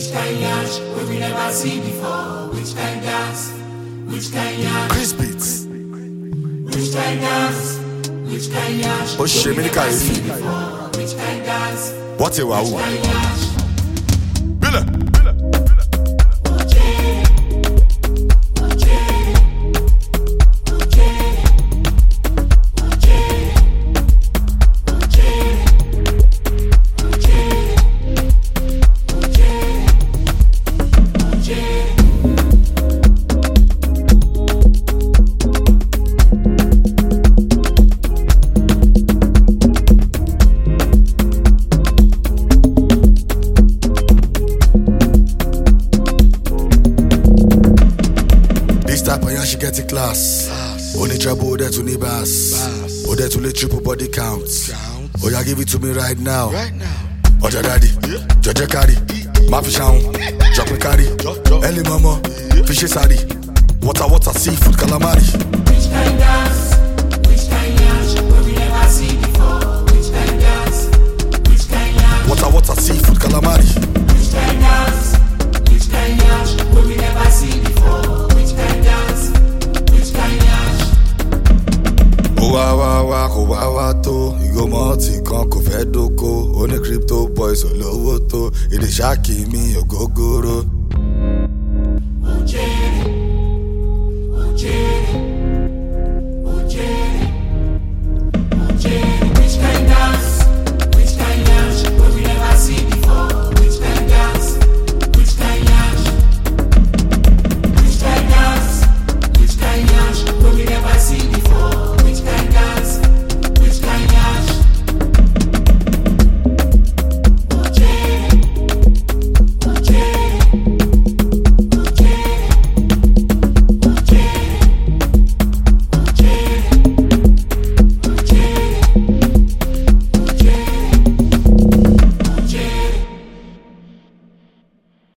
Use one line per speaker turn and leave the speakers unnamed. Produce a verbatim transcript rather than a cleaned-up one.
Which kind yash we we never see before? Which kind dance? Which kind yash?
Chris Beats.
Which kind dance? Which kind yash?
Oh shit, me the guy.
Which kind dance?
What a wow.
Which kind yash?
Billa. Type of she get a class. Only trouble there to bass. Or there to let triple body count. Oh, yeah, give it to me right now. Right now. Oh, your daddy, Georgia carry, my fish hound, drop me carry, Ellie mama, fishy sari, water water seafood calamari.
Which kind dance? Which kind yash? Where we never see before. Which kind dance? Which kind yash?
Water water seafood calamari.
Which kind dance? Which kind yash? Where we never see before.
Wawa kò wá wá tó ìgò mọ́ọ̀tì kan kò fẹ́ dóko oní crypto boys olówó tó èdè ṣáàkì mi ògógóró